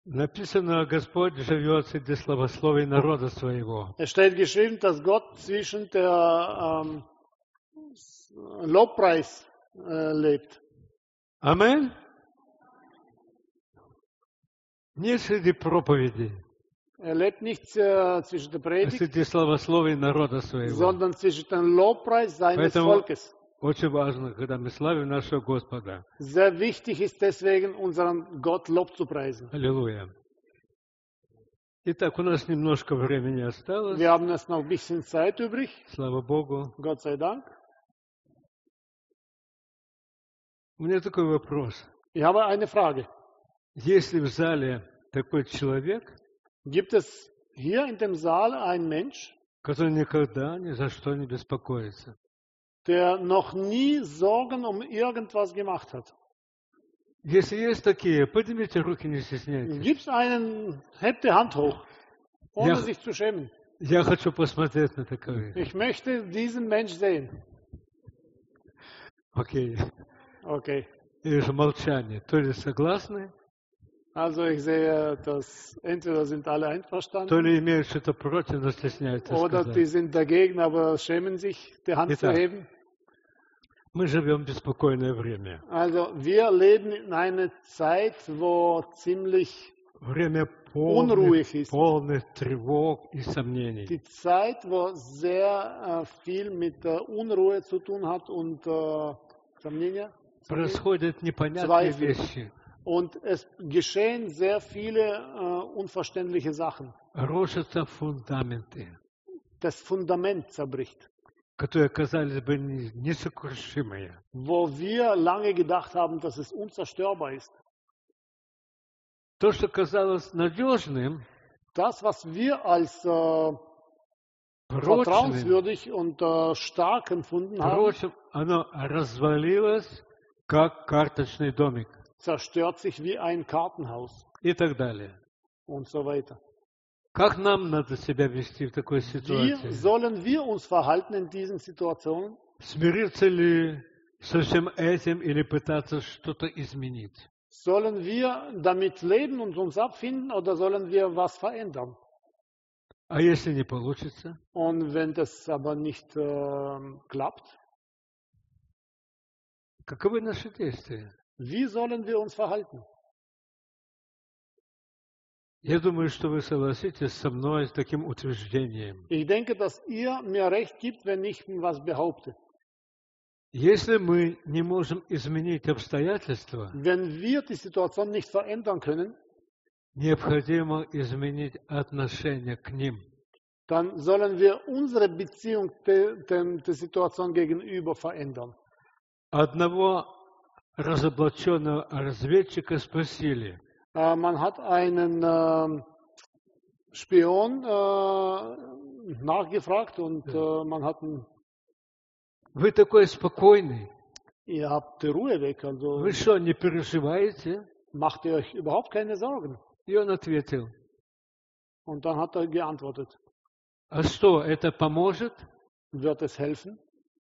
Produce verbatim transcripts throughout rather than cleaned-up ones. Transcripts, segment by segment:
Написано, Господь живет среди славословий народа своего. Es steht geschrieben, dass Gott zwischen der ähm, Lobpreis äh, lebt. Amen? Не среди проповедей, Er lebt nicht äh, zwischen der а Predigt, среди славословий народа своего. sondern zwischen dem Lobpreis seines Поэтому Volkes. очень важно, когда мы славим нашего Господа. Sehr wichtig ist deswegen, unseren Gott Lob zu preisen. Аллилуйя. Итак, у нас немножко времени осталось. Wir haben jetzt noch ein bisschen Zeit übrig, Слава Богу. Gott sei Dank. У меня такой вопрос. Ich habe eine Frage. Есть ли в зале такой человек, Gibt es hier in dem Saal einen Mensch, который никогда ни за что не беспокоится? der noch nie Sorgen um irgendwas gemacht hat? Если есть такие, поднимите руки, не стесняйтесь. Gibt es einen, hebt die Hand hoch, ohne Ja. sich zu schämen. Я хочу посмотреть на такое. Ich möchte diesen Mensch sehen. Окей. Okay. Я вижу молчание. То ли согласны, Also ich sehe, dass entweder sind alle то einverstanden ли имеют что-то против, но стесняются oder die сказать. sind dagegen, aber schämen sich, die Hand zu Итак. heben. Мы живем в беспокойное время. Also wir leben in einer Zeit, wo ziemlich Время Unruhig полных, ist. полных тревог и сомнений. die Zeit, wo sehr äh, viel mit äh, Unruhe zu tun hat und äh, Сомнения? Происходят непонятные Zweifel. вещи. Und es geschehen sehr viele äh, unverständliche Sachen. Рушатся фундаменты, Das Fundament zerbricht. которые казались бы не- несокрушимые. Wo wir lange gedacht haben, dass es unzerstörbar ist. То, что казалось надежным, Das, was wir als äh, прочным, vertrauenswürdig und äh, stark empfunden haben, прочим, оно развалилось, как карточный домик zerstört sich wie ein Kartenhaus и так далее. und so weiter. Как нам надо себя вести в такой Wie ситуации? sollen wir uns verhalten in diesen Situationen? Смириться ли со всем этим или пытаться что-то изменить? Sollen wir damit leben und uns abfinden oder sollen wir was verändern? А если не получится? Und wenn das aber nicht äh, klappt, Каковы наши действия? wie sollen wir uns verhalten? Я думаю, что вы согласитесь со мной с таким утверждением. Ich denke, dass ihr mir recht gibt, wenn ich was behaupte. Если мы не можем изменить обстоятельства, Wenn wir die Situation nicht verändern können, необходимо изменить отношение к ним. dann sollen wir unsere Beziehung der, der, der Situation gegenüber verändern. Одного разоблаченного разведчика спросили, Äh, man hat einen äh, Spion äh, nachgefragt und äh, man hat einen, вы такой спокойный, ihr habt die Ruhe weg, also вы что, не переживаете? macht ihr euch überhaupt keine Sorgen. И он ответил, Und dann hat er geantwortet, а что, это поможет? wird es helfen?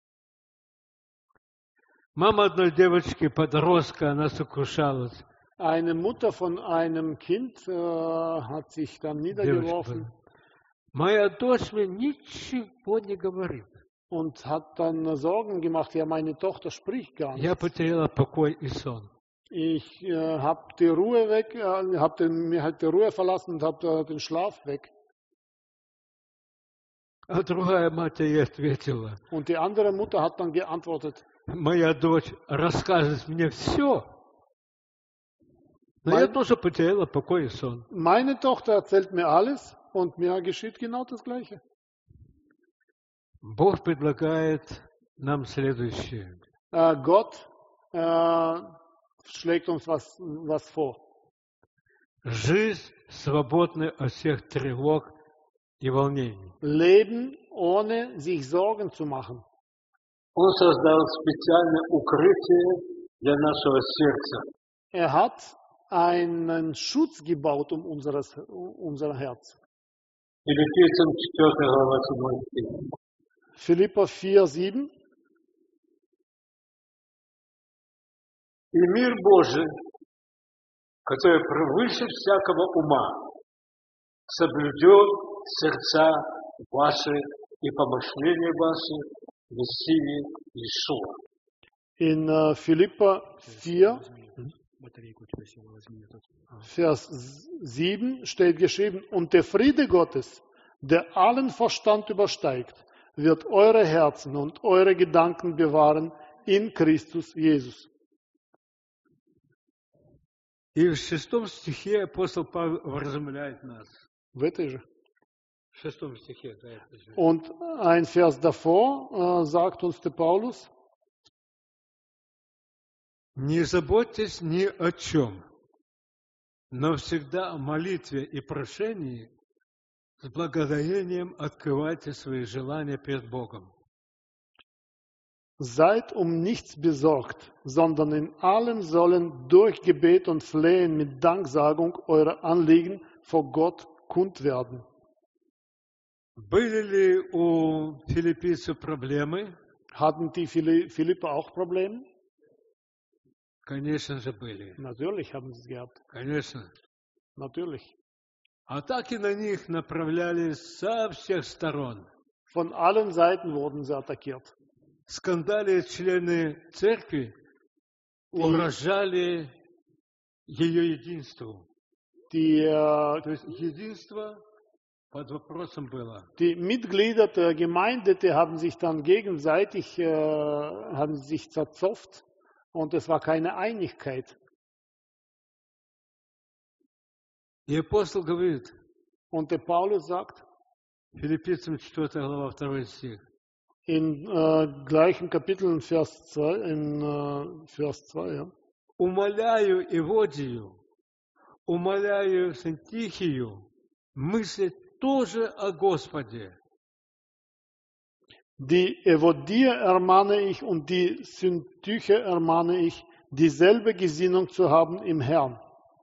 Мама одной девочки, подростка, она сокрушалась. Eine Mutter von einem Kind äh, hat sich dann Девочка niedergeworfen была. Моя дочь мне ничего не говорит. und hat dann Sorgen gemacht, ja, meine Tochter spricht gar nicht. Я потеряла покой и сон. Ich äh, habe die Ruhe weg, äh, habe den, mir halt die Ruhe verlassen und habe äh, den Schlaf weg. А другая мать ей ответила, Und die andere Mutter hat dann geantwortet, моя дочь расскажет мне все, но я Mein- тоже потеряла покой и сон. meine Tochter erzählt mir alles und mir geschieht genau das Gleiche. Бог предлагает нам следующее. Äh, Gott äh, schlägt uns was, was vor. Жизнь, свободная от всех тревог и волнений. Leben, ohne sich Sorgen zu machen. Он создал специальное укрытие для нашего сердца. Er hat einen Schutz gebaut um unseres, um unser Herz. Филиппийцам четвёртая глава седьмой стих. Philipper vier, sieben. И мир Божий, который превыше всякого ума, соблюдет сердца ваши и помышления ваши в Мессии Иешуа. In äh, Philipper vier, Vers sieben steht geschrieben, und der Friede Gottes, der allen Verstand übersteigt, wird eure Herzen und eure Gedanken bewahren in Christus Jesus. И в шестом стихе апостол Павел вразумляет нас. В этой же. В шестом стихе, да, это же. Und ein Vers davor äh, sagt uns der Paulus, Не заботьтесь ни о чем, но всегда о молитве и прошении с благодарением открывайте свои желания перед Богом. seid um nichts besorgt, sondern in allem sollen durch Gebet und Flehen mit Danksagung eure Anliegen vor Gott kund werden. Были ли у филиппийцев проблемы? Hatten die Philipper auch Probleme? Конечно же были. Natürlich haben sie es gehabt. Конечно. Natürlich. Атаки на них направлялись со всех сторон. Von allen Seiten wurden sie attackiert. Скандали члены церкви угрожали ее единству. Die, äh, То есть единство под вопросом было. die Mitglieder der Gemeinde, die haben sich dann gegenseitig äh, haben sich zerzopft und es war keine Einigkeit. И апостол говорит, Und der Paulus sagt Филиппийцам четвёртая глава, второй стих, in äh, gleichen Kapitel in Vers zwei, in äh, Vers zwei, ja. умоляю Иводию, умоляю Синтихию, мыслить тоже о Господе. Die Evodier ermahne ich und die Syntyche ermahne ich, dieselbe Gesinnung zu haben im Herrn.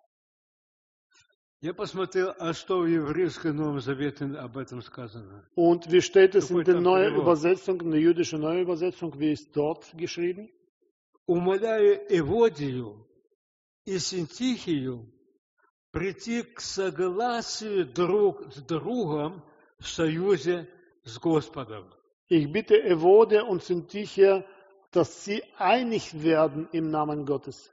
Я посмотрел, а что в еврейском Новом Завете об этом сказано. Und wie steht es in Какой der там neuen перевод? Übersetzung, in der jüdischen neuen Übersetzung, wie ist dort geschrieben? Умоляю Эводию и Синтихию прийти к согласию друг с другом в союзе с Господом. Ich bitte Evode und Syntyche, dass sie einig werden im Namen Gottes.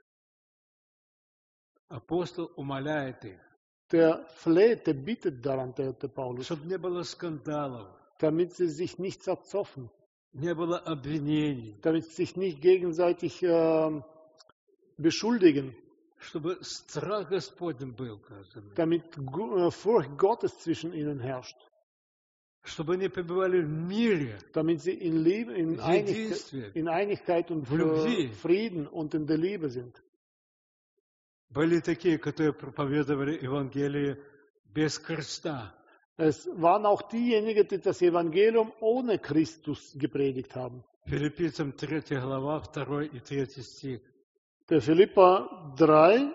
Апостол умоляет их, Der fleht, der bittet daran, der, der Paulus, чтобы не было скандалов, damit sie sich nicht zerzoffen, не было обвинений, damit sie sich nicht gegenseitig äh, beschuldigen, чтобы страх Господень был, кажется, damit Gu- äh, Furcht Gottes zwischen ihnen herrscht, чтобы они пребывали в мире, damit sie in, Liebe, in, в Einig, единстве. in Einigkeit und В любви. äh, Frieden und in der Liebe sind. Были такие, которые проповедовали Евангелие без креста. Es waren auch diejenigen, die das Evangelium ohne Christus gepredigt haben. Филиппийцам третья глава, второй и третий стих. Der Philipper drei,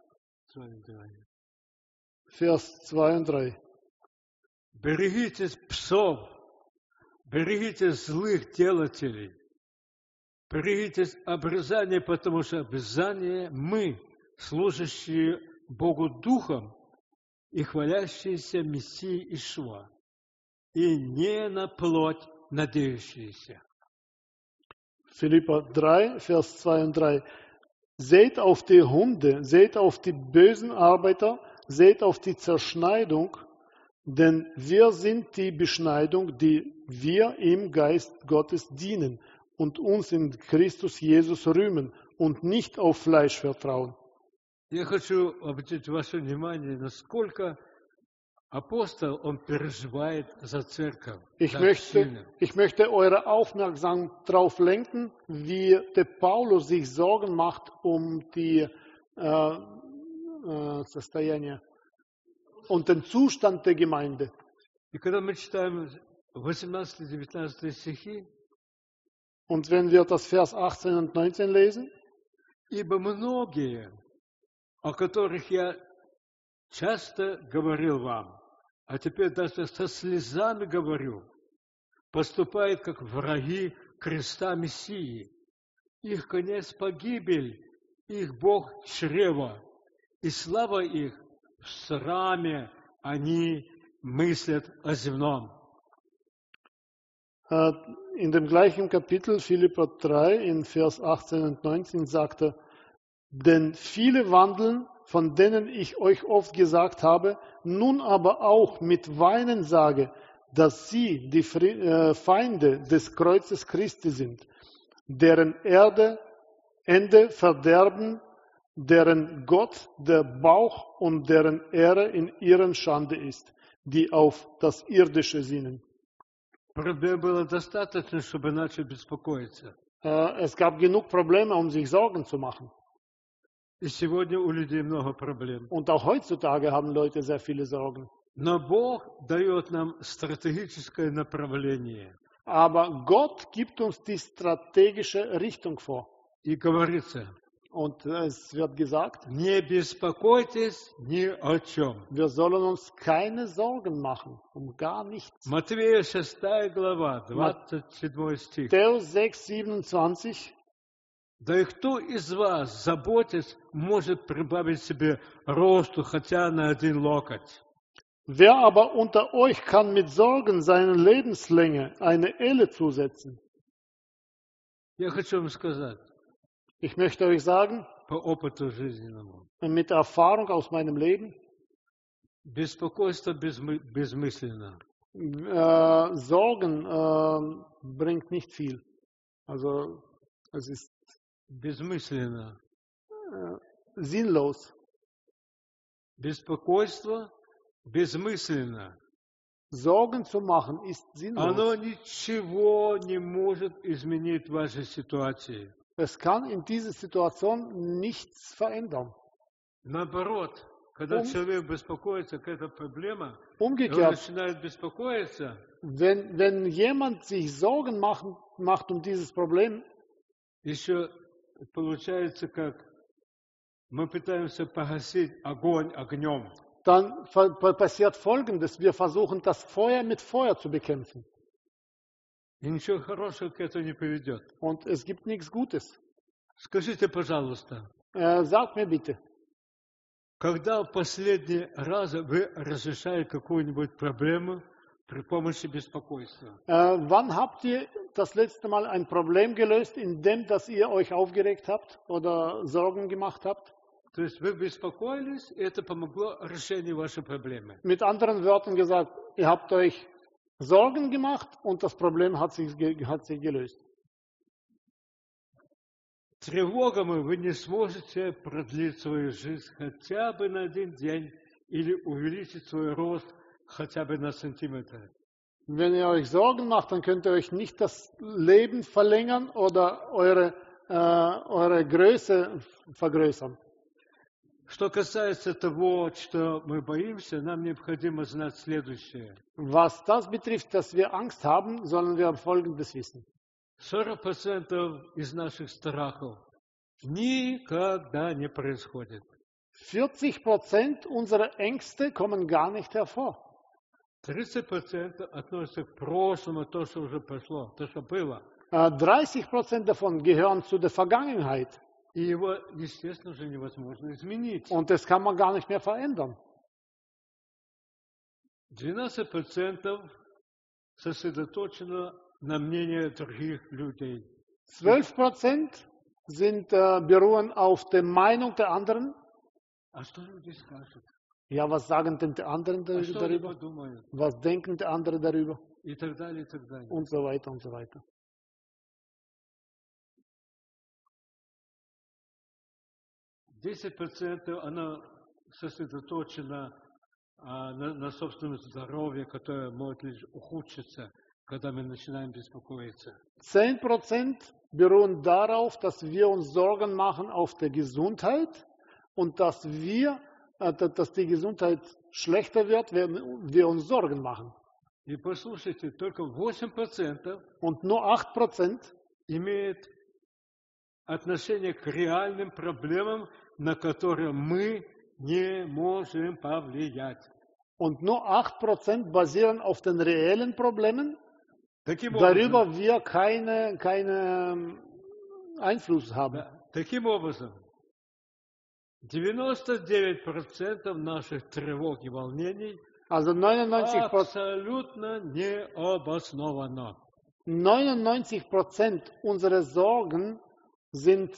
Vers zwei und drei. Берегитесь псов, берегитесь злых делателей, берегитесь обрезания, потому что обрезание мы, служащие Богу Духом и хвалящиеся Мессии Иешуа, и не на плоть надеющиеся. Philipper drei, Vers zwei und drei. Seht auf die Hunde, seht auf die bösen Arbeiter, seht auf die Zerschneidung, denn wir sind die Beschneidung, die wir im Geist Gottes dienen und uns in Christus Jesus rühmen und nicht auf Fleisch vertrauen. Я хочу обратить ваше внимание, насколько апостол, он переживает за церковь. Ich так möchte, сильно. ich möchte eure Aufmerksamkeit darauf lenken, wie der Paulus sich Sorgen macht um die äh, äh, состояние und den Zustand der Gemeinde. И когда мы читаем восемнадцатый-девятнадцатый стихи, Und wenn wir das Vers achtzehn und neunzehn lesen, ибо многие, о которых я часто говорил вам, а теперь даже со слезами говорю, поступают как враги креста Мессии. Их конец погибель, их Бог чрево, и слава их в сраме, они мыслят о земном. Äh, In dem gleichen Kapitel, Philipper drei, in Vers achtzehn und neunzehn, sagt er, denn viele wandeln, von denen ich euch oft gesagt habe, nun aber auch mit Weinen sage, dass sie die Fri- äh, Feinde des Kreuzes Christi sind, deren Erde, Ende Verderben, deren Gott der Bauch und deren Ehre in ihren Schande ist, die auf das Irdische sinnen. Проблем было достаточно, чтобы начать беспокоиться. Äh, Es gab genug Probleme, um sich Sorgen zu machen. И сегодня у людей много проблем. Und auch heutzutage haben Leute sehr viele Sorgen. Но Бог дает нам стратегическое направление. Aber Gott gibt uns die strategische Richtung vor. И говорится, Und es wird gesagt, не беспокойтесь ни о чем. wir sollen uns keine Sorgen machen, um gar nichts. Матвея шестая глава, двадцать седьмой стих. Matthäus sechs, siebenundzwanzig. Да и кто из вас, заботясь, может прибавить себе росту хотя на один локоть? Wer aber unter euch kann mit Sorgen seiner Lebenslänge eine Elle zusetzen? Я хочу вам сказать, Ich möchte euch sagen, по опыту жизненному, mit Erfahrung aus meinem Leben, беспокойство безмы- безмысленно. äh, Sorgen äh, bringt nicht viel. Also es ist Безмысленно. äh, sinnlos. Беспокойство безмысленно. Sorgen zu machen ist Оно sinnlos. ничего не может изменить в вашей ситуации. Es kann in dieser Situation nichts verändern. Наоборот, когда Um- человек беспокоится, какая-то проблема, и он Umgekehrt, начинает беспокоиться, wenn, wenn jemand sich Sorgen machen, macht um dieses Problem, еще получается, как мы пытаемся погасить огонь огнем. dann fa- pa- passiert Folgendes. Wir versuchen, das Feuer mit Feuer zu bekämpfen. И ничего хорошего к этому не приведет. Und es gibt nichts Gutes. Скажите, пожалуйста, Äh, sag mir bitte, когда в последний раз вы разрешали какую-нибудь проблему при помощи беспокойства? äh, wann habt ihr das letzte Mal ein Problem gelöst, indem dass ihr euch aufgeregt habt oder Sorgen gemacht habt? То есть вы беспокоились, и это помогло решению вашей проблемы. Mit anderen Worten gesagt, ihr habt euch Sorgen gemacht und das Problem hat sich, ge- hat sich gelöst. Тревогами вы не сможете продлить свою жизнь хотя бы на один день или увеличить свой рост хотя бы на сантиметр. Wenn ihr euch Sorgen macht, dann könnt ihr euch nicht das Leben verlängern oder eure, äh, eure Größe vergrößern. Что касается того, что мы боимся, нам необходимо знать следующее. Was das betrifft, dass wir Angst haben, sollen wir Folgendes wissen. сорок процентов из наших страхов никогда не происходит. vierzig Prozent unserer Ängste kommen gar nicht hervor. тридцать процентов относятся к прошлому, то, что уже прошло, то, что было. Äh, dreißig Prozent davon gehören zu der Vergangenheit И его, естественно, уже невозможно изменить. und das kann man gar nicht mehr verändern. двенадцать процентов сосредоточено на мнении других людей. zwölf Prozent sind, äh, beruhen auf der Meinung der anderen. А что люди скажут? Ja, was sagen denn die anderen А что они darüber? подумают? Was denken die anderen darüber? И так далее, и так далее. Und so weiter und so weiter. десять процентов оно сосредоточено а, на, на собственном здоровье, которое может лишь ухудшиться, когда мы начинаем беспокоиться. zehn Prozent beruhen darauf, dass wir uns Sorgen machen auf der Gesundheit und dass wir, äh, dass die Gesundheit schlechter wird, wenn wir uns Sorgen machen. И послушайте, только восемь процентов Und nur acht Prozent имеет отношение к реальным проблемам, на которые мы не можем повлиять. und nur acht Prozent basieren auf den reellen Problemen, Таким образом, darüber wir keine, keine Einfluss haben. да, таким образом, девяносто девять процентов наших тревог и волнений Also neunundneunzig Prozent абсолютно необоснованно. neunundneunzig Prozent unserer Sorgen sind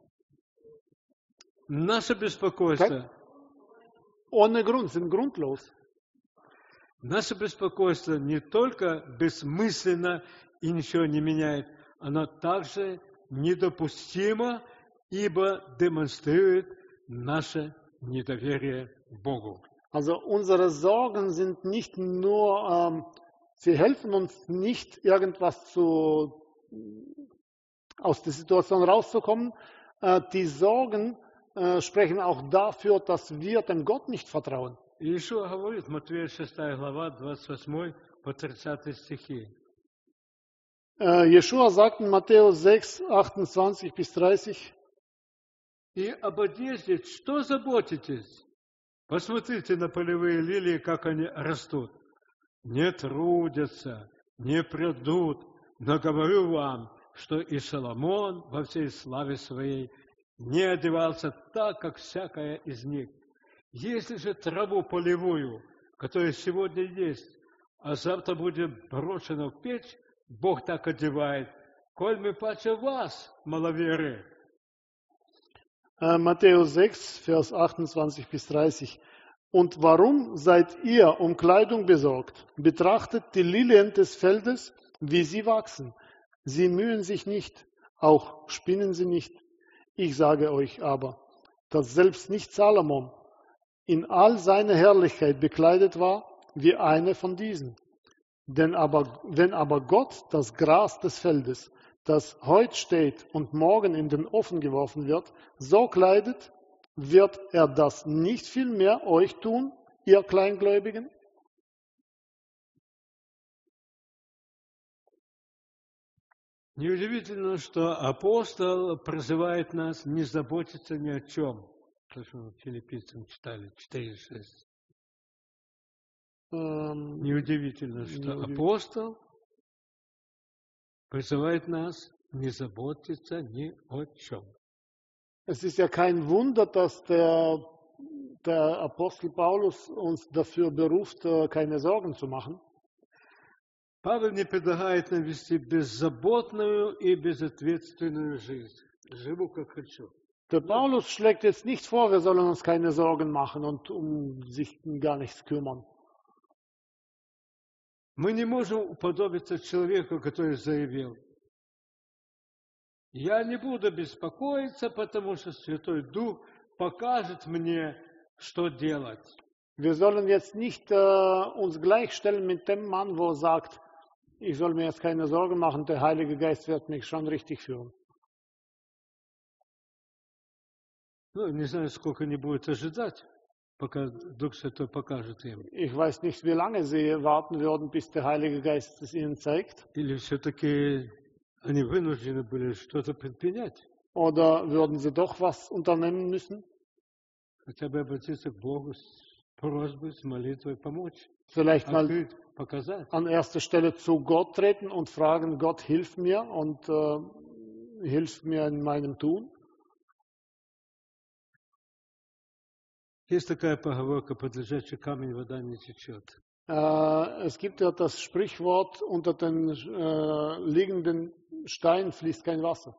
Наше беспокойство, ohne Grund, sind grundlos. наше беспокойство не только бессмысленно и ничего не меняет, оно также недопустимо, ибо демонстрирует наше недоверие Богу. Also unsere Sorgen sind nicht nur, ähm, sie helfen uns nicht, irgendwas zu, aus der Situation rauszukommen. Äh, die Sorgen äh, sprechen auch dafür, dass wir dem Gott nicht vertrauen. Иешуа говорит, Матвея шестая глава, двадцать восьмой по тридцатый стихи. Äh, Jeschua sagt in Matthäus sechs, achtundzwanzig bis dreißig, И об одежде что заботитесь? Посмотрите на полевые лилии, как они растут. Не трудятся, не прядут, но говорю вам, что и Соломон во всей славе своей не одевался так, как всякая из них. Если же траву полевую, которая сегодня есть, а завтра будет брошена в печь, Бог так одевает, коль мы паче вас, маловеры. äh, Matthäus sechs, Vers achtundzwanzig bis dreißig. Und warum seid ihr um Kleidung besorgt? Betrachtet die Lilien des Feldes, wie sie wachsen. Sie mühen sich nicht, auch spinnen sie nicht. Ich sage euch aber, dass selbst nicht Salomon in all seiner Herrlichkeit bekleidet war wie eine von diesen. Denn aber, wenn aber Gott das Gras des Feldes, das heute steht und morgen in den Ofen geworfen wird, so kleidet, wird er das nicht viel mehr euch tun, ihr Kleingläubigen? Неудивительно, что апостол призывает нас не заботиться ни о чем. То, что мы филиппийцам читали, четыре шесть. Ähm, Неудивительно, что неудивительно. апостол призывает нас не заботиться ни о чем. Es ist ja kein Wunder, dass der, der Apostel Paulus uns dafür beruft, äh, keine Sorgen zu machen. Павел не предлагает нам вести беззаботную и безответственную жизнь. Живу как хочу. Der Paulus schlägt jetzt nicht vor, wir sollen uns keine Sorgen machen und um sich gar nichts kümmern. Мы не можем уподобиться человеку, который заявил: я не буду беспокоиться, потому что Святой Дух покажет мне, что делать. Wir sollen jetzt nicht äh, uns gleichstellen mit dem Mann, wo er sagt, ich soll mir jetzt keine Sorgen machen, der Heilige Geist wird mich schon richtig führen. Ну, не знаю, сколько они будут ожидать, пока Дух Святой покажет им. Ich weiß nicht, wie lange sie warten würden, bis der Heilige Geist es ihnen zeigt. Или все-таки они вынуждены были что-то предпринять. Oder würden sie doch was unternehmen müssen? Хотя бы обратиться к Богу с просьбой, с молитвой помочь. Vielleicht mal Открыть, показать. an erster Stelle zu Gott treten und fragen, Gott, hilf mir und äh, hilf mir in meinem Tun. Есть такая поговорка: под лежачий камень вода не течет. Äh, es gibt ja das Sprichwort, unter den äh, liegenden Steinen fließt kein Wasser.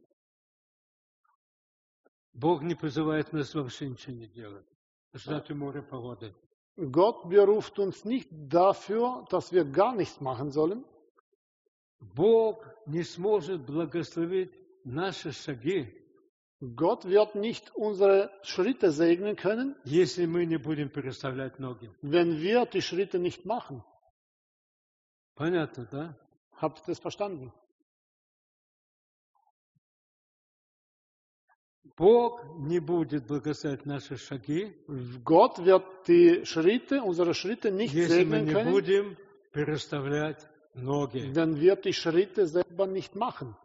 Бог не призывает нас вообще ничего не делать. Ждать у моря погоды. Gott beruft uns nicht dafür, dass wir gar nichts machen sollen. Бог не сможет благословить наши шаги, Gott wird nicht unsere Schritte segnen können, если мы не будем переставлять ноги. wenn wir die Schritte nicht machen. Понятно, да? Habt ihr das verstanden? Бог не будет благословить наши шаги, Gott wird die Schritte, unsere Schritte nicht если мы segnen не können, будем переставлять ноги. wenn wir die Schritte selber nicht machen.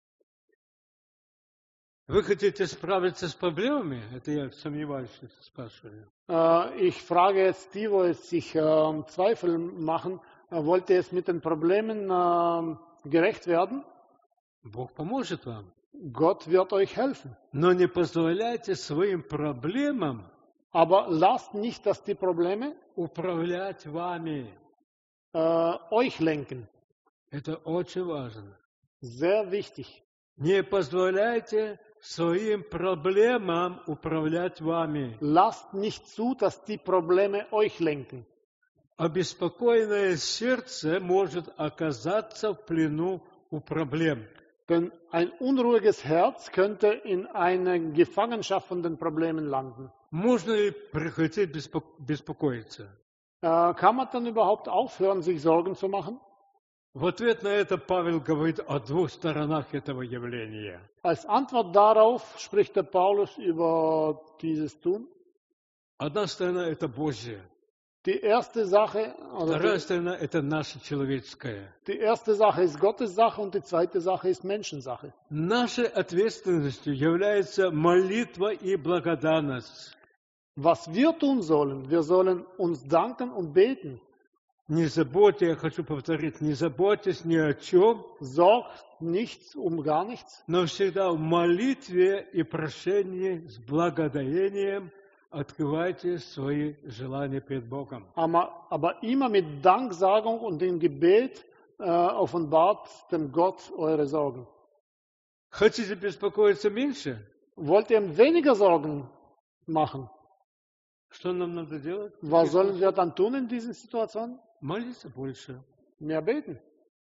Вы хотите справиться с проблемами? Это я сомневаюсь, что спрашиваю. Äh, ich frage jetzt die, wo jetzt sich äh, Zweifel machen, äh, wollt ihr jetzt mit den Problemen äh, gerecht werden? Бог поможет вам. Gott wird euch helfen. Но не позволяйте своим проблемам Aber lasst nicht, dass die Probleme управлять вами. äh, euch lenken. Это очень важно. Sehr wichtig. Не позволяйте своим проблемам управлять вами. Lasst nicht zu, dass die Probleme euch lenken. Обеспокоенное сердце может оказаться в плену у проблем. Denn ein unruhiges Herz könnte in einer Gefangenschaft von den Problemen landen. Можно ли прекратить беспо- беспокоиться? Äh, kann man dann überhaupt aufhören, sich Sorgen zu machen? В ответ на это Павел говорит о двух сторонах этого явления. Als Antwort darauf spricht der Paulus über dieses Tun. Одна сторона – это Божья, Die erste Sache, also вторая die, сторона – это наша человеческая. die erste Sache ist Gottes Sache und die zweite Sache ist Menschensache. Нашей ответственностью является молитва и благодарность. Was wir tun sollen, wir sollen uns danken und beten. Не заботьтесь, я хочу повторить, не заботьтесь ни о чем, Sorgt nichts um gar nichts, но всегда в молитве и прошении с благодарением открывайте свои желания перед Богом. aber, aber immer mit Danksagung und im Gebet äh, offenbart dem Gott eure Sorgen. Хотите беспокоиться меньше? Wollt ihr ihm weniger Sorgen machen? Что нам надо делать? Was sollen wir dann tun in diesen Situationen? Молиться больше. Mehr beten.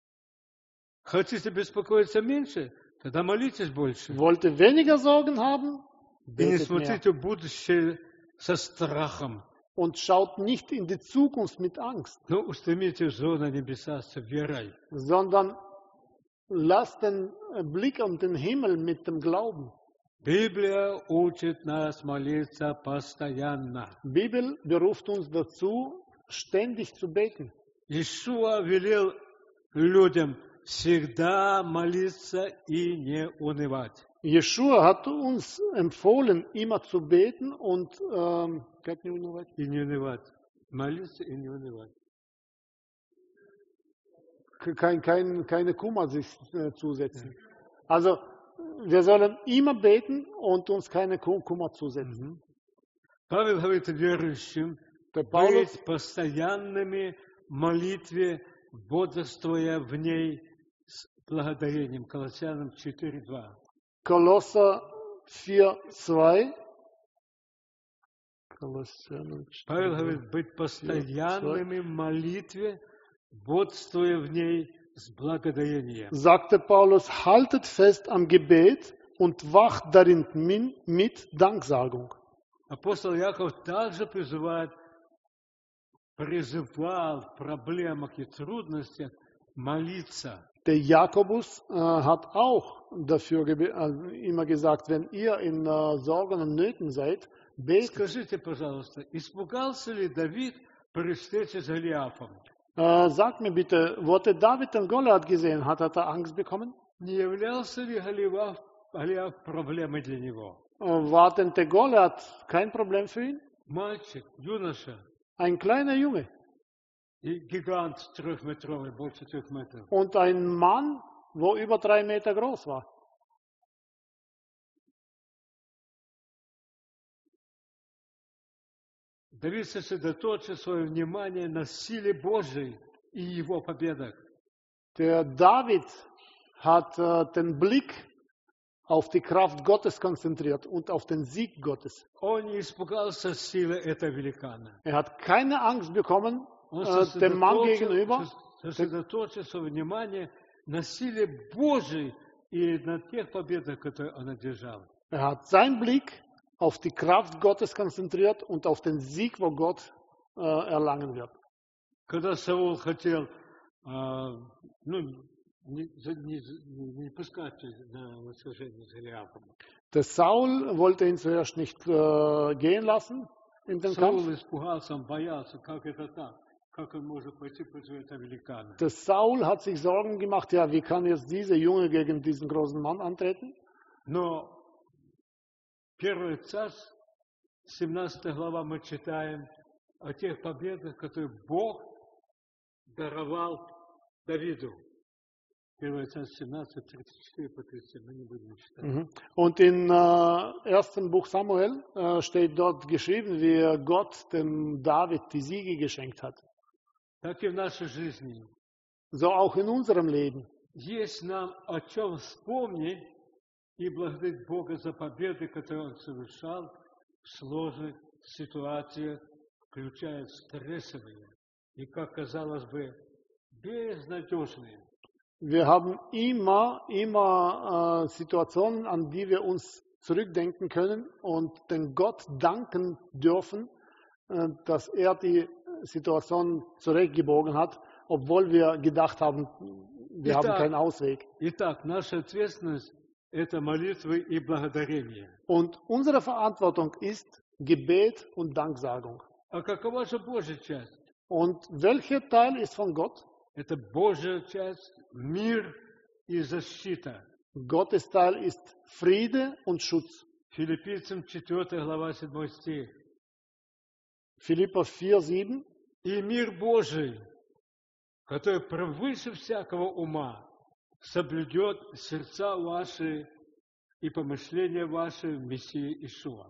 Хотите беспокоиться меньше? Тогда молитесь больше. Wollt ihr weniger Sorgen haben? И не Betet mehr. смотрите в будущее со страхом, Und schaut nicht in die Zukunft mit Angst, но устремите взор на небеса с верой. sondern lasst den Blick um den Himmel mit dem Glauben. Библия учит нас молиться постоянно. Bibel beruft uns dazu, ständig zu beten. Иешуа велел людям всегда молиться и не унывать. Jeschua hat uns empfohlen, immer zu beten und ähm, как не унывать? И не унывать. Молиться и не унывать. kein, kein, keine Kummer sich äh, zusetzen. Also wir sollen immer beten und uns keine Kum- Kummer zusetzen. Павел говорит верующим, Der Paulus, быть постоянными в молитве, бодрствуя в ней с благодарением. Колоссянам четыре два. Kolosser vier zwei. Kolosser Павел говорит, быть постоянными в молитве, бодрствуя в ней с благодарением. sagte Paulus, haltet fest am Gebet und wacht darin min- mit Danksagung. Апостол Яков также призывает, призывал в проблемах и трудностях молиться. Der Jakobus äh, hat auch dafür gebe- äh, immer gesagt, wenn ihr in äh, Sorgen und Nöten seid, betet. Скажите, пожалуйста, испугался ли Давид при встрече с Голиафом? Äh, sag mir bitte, wurde David den Goliath gesehen? Hat er da Angst bekommen? Не являлся ли Голиаф, Голиаф проблемой для него? Äh, war denn der Goliath kein Problem für ihn? Мальчик, юноша, Ein kleiner Junge и гигант трехметровый, больше трех метров. und ein Mann, wo über drei Meter groß war. Давид сосредоточил свое внимание на силе Божьей и его победах. Der David hat äh, den Blick auf die Kraft Gottes konzentriert und auf den Sieg Gottes. Он не испугался силы этого великана. Er hat keine Angst bekommen Он äh, dem Mann сосредоточил, gegenüber, сосредоточил свое внимание на силе Божьей и на тех победах, которые он одержал. er hat seinen Blick auf die Kraft Gottes konzentriert und auf den Sieg, wo Gott äh, erlangen wird. Когда Саул хотел а, ну, не, за- не, не, не пускать на сражение с Голиафом, Der Saul wollte ihn zuerst nicht äh, gehen lassen in den Kampf. Саул испугался, он боялся, как это так, как он может пойти против этого великана. Der Saul hat sich Sorgen gemacht, ja, wie kann jetzt dieser Junge gegen diesen großen Mann antreten? Но первый царств, семнадцатая глава, мы читаем о тех победах, которые Бог даровал Давиду. первое Царств семнадцать, тридцать четыре по тридцать семь, мы не будем читать. Mhm. Und im äh, ersten Buch Samuel äh, steht dort geschrieben, wie Gott dem David die Siege geschenkt hat. Так и в нашей жизни. So auch in unserem Leben. Есть нам о чем вспомнить и благодарить Бога за победы, которые Он совершал в сложных ситуациях, включая стрессовые и, как казалось бы, безнадежные. Wir haben immer, immer äh, Situationen, an die wir uns zurückdenken können und den Gott danken dürfen, äh, dass er die Situation zurechtgebogen hat, obwohl wir gedacht haben, wir haben keinen Ausweg. Итак, наша ответственность – это молитвы и благодарение. Und unsere Verantwortung ist Gebet und Danksagung. А какова же Божья часть? Und welcher Teil ist von Gott? Это Божья часть, мир и защита. Gottes Teil ist Friede und Schutz. Филиппийцам четвёртая глава, седьмой стих. Philipper vier, sieben. И мир Божий, который превыше всякого ума, соблюдет сердца ваши и помышления ваши в Мессии Иешуа.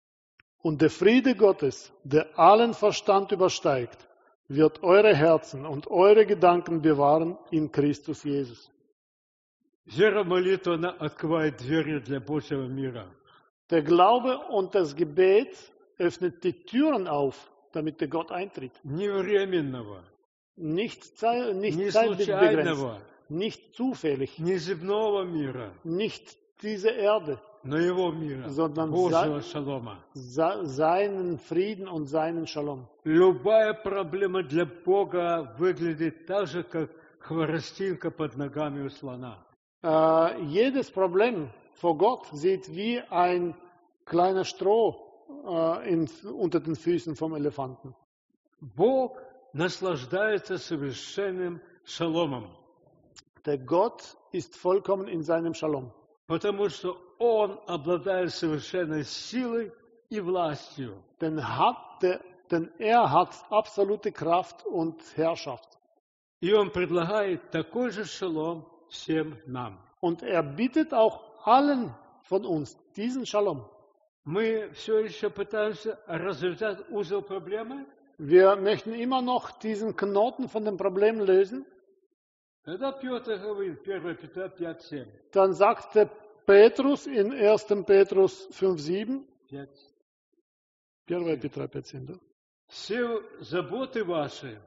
Und der Friede Gottes, der allen Verstand übersteigt, wird eure Herzen und eure Gedanken bewahren in Christus Jesus. Вера в молитву, она открывает двери для Божьего мира. Der Glaube und das Gebet öffnet die Türen auf, damit der Gott eintritt. Не временного, Nicht, zei- nicht не zeitbegrenzt, случайного, nicht zufällig, не земного мира, nicht diese Erde, но Его мира, Sondern Божьего sei- шалома. se- seinen Frieden und seinen Shalom. Любая проблема для Бога выглядит так же, как хворостинка под ногами у слона. Äh, jedes Problem vor Gott sieht wie ein kleiner Stroh äh, in, unter den Füßen vom Elefanten. Бог наслаждается совершенным шаломом, Der Gott ist vollkommen in seinem Shalom, потому что Он обладает совершенной силой и властью. denn, hat der, denn er hat absolute Kraft und Herrschaft. И Он предлагает такой же шалом всем нам. Und er bietet auch allen von uns diesen Shalom. Мы все еще пытаемся развязать узел проблемы. Wir möchten immer noch diesen Knoten von dem Problem lösen. Тогда Петр говорит, первое Петра пять семь. Dann sagt der Petrus in ersten Petrus fünf, sieben, первое Петра пять, семь, да? Все заботы ваши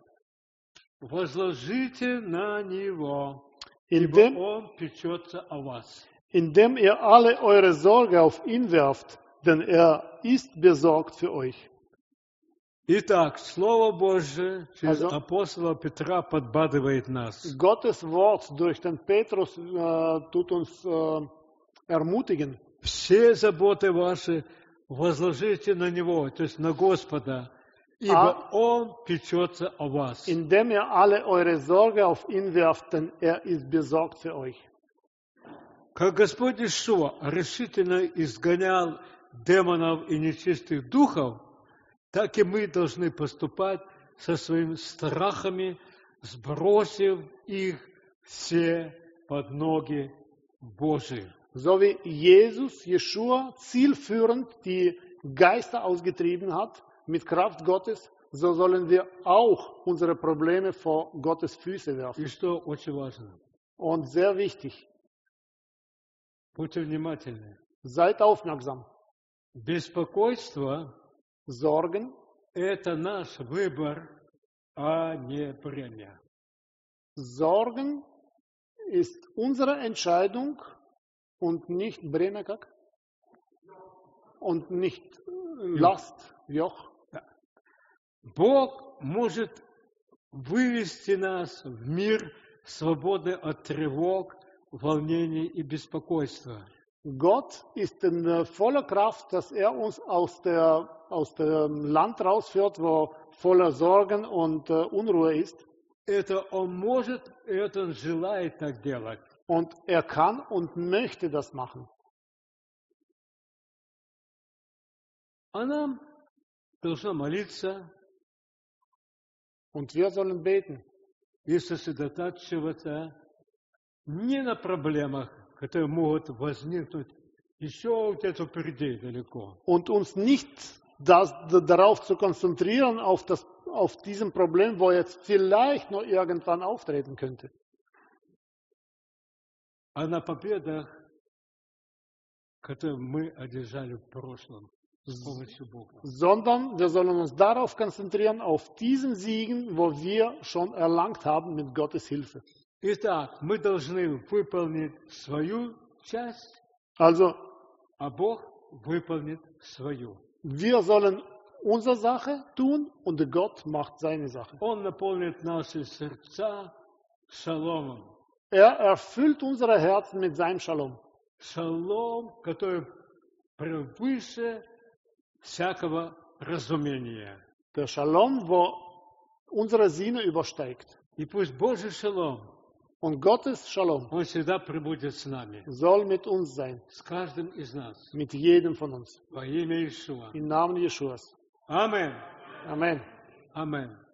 возложите на Него, ибо Indem, Он печется о вас. indem ihr alle eure Sorge auf ihn werft, denn er ist besorgt für euch. Итак, Слово Божие через Also- апостола Петра подбадривает нас. Gottes Wort durch den Petrus äh, tut uns äh, ermutigen. Все заботы ваши возложите на Него, то есть на Господа, ибо А- Он печется о вас. Indem ihr alle eure Sorge auf ihn werft, denn er ist besorgt für euch. Как Господь Иешуа решительно изгонял демонов и нечистых духов, так и мы должны поступать со своими страхами, сбросив их все под ноги Божии. So wie Jesus, Jeschua, zielführend die Geister ausgetrieben hat, mit Kraft Gottes, so sollen wir auch unsere Probleme vor Gottes Füße werfen. И что очень важно, Und sehr wichtig, будьте внимательны. seid aufmerksam. Беспокойство Sorgen, – это наш выбор, а не бремя. Sorgen ist unsere Entscheidung und nicht Breme, как? Und nicht Last, Joch. Бог может вывести нас в мир, свободный от тревог, волнений и беспокойства. Gott ist in äh, voller Kraft, dass er uns aus, der, aus dem Land rausführt, wo voller Sorgen und äh, Unruhe ist. Это Он может, и это Он желает так делать. Und er kann und möchte das machen. А нам должно молиться Und wir sollen beten и сосредотачиваться не на проблемах, которые могут возникнуть еще где-то впереди далеко. Und uns nicht das, darauf zu konzentrieren, auf, das, auf diesem Problem, wo jetzt vielleicht noch irgendwann auftreten könnte. А на победах, которые мы одержали в прошлом с помощью Бога. Sondern wir sollen uns darauf konzentrieren, auf diesen Siegen, wo wir schon erlangt haben mit Gottes Hilfe. Итак, мы должны выполнить свою часть, Also, а Бог выполнит свою. wir sollen unsere Sache tun und Gott macht seine Sache. Он наполнит наши сердца шаломом. Er erfüllt unsere Herzen mit seinem Shalom. Шалом, который превыше всякого разумения. Der Shalom, wo unsere Sinne übersteigt. И пусть Божий шалом, Und Gottes Shalom он всегда пребудет с нами, soll mit uns sein, с каждым из нас, mit jedem von uns. во имя Иешуа. Im Namen Jeschuas. Аминь. Amen. Аминь.